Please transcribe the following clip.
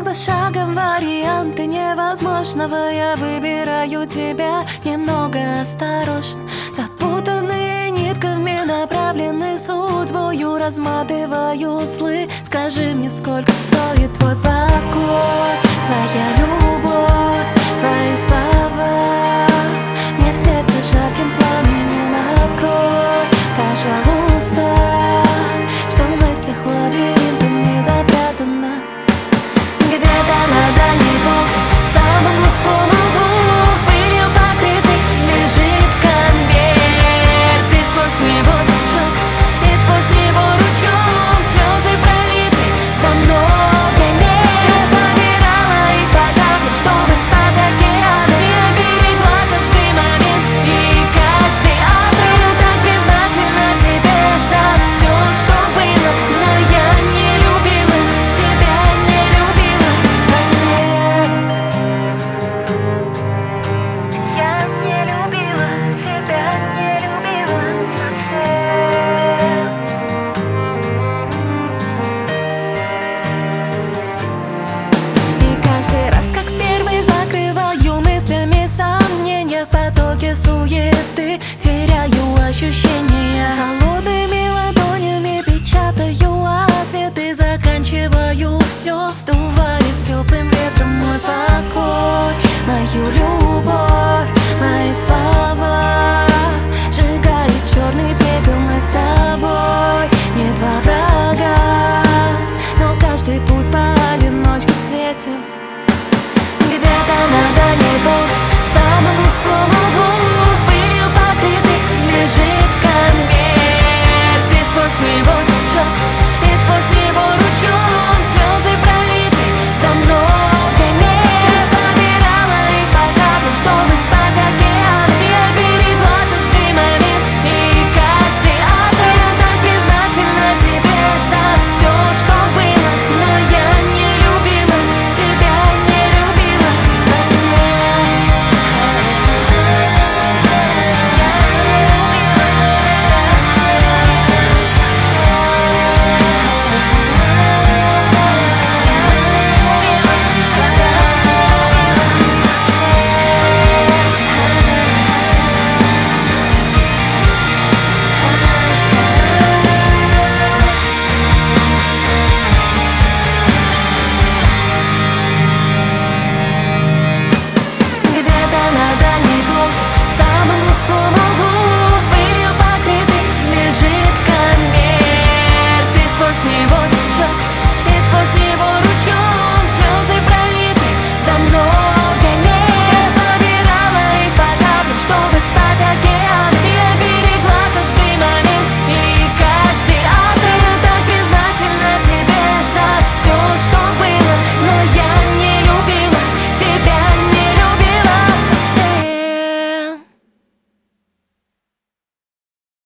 за шагом варианты невозможного. Я выбираю тебя немного осторожно. Запутанные нитками направлены судьбою, разматываю узлы. Скажи мне, сколько стоит твой покой, твоя любовь, твои слова. Мне в сердце жарким пламенем открой, пожалуйста, что в мыслях лабиринтами запрятано. Где-то на дальней полке, в самом глухом углу, пылью покрытый лежит конверт. И сквозь него течет, и сквозь него ручьем слезы пролиты за много лет. Я собирала их по каплям, чтобы стать океаном. Я берегла каждый момент и каждый адрес. Я так признательна тебе за все, что было, но я не любила тебя, не любила совсем. Я не любила тебя, не любила совсем. И каждый раз, как первый, закрываю мыслями сомнения. В потоке суеты теряю ощущения. Холодными ладонями печатаю ответы. Заканчиваю все, сдувает теплым ветром мой покой, мою любовь, мои слова.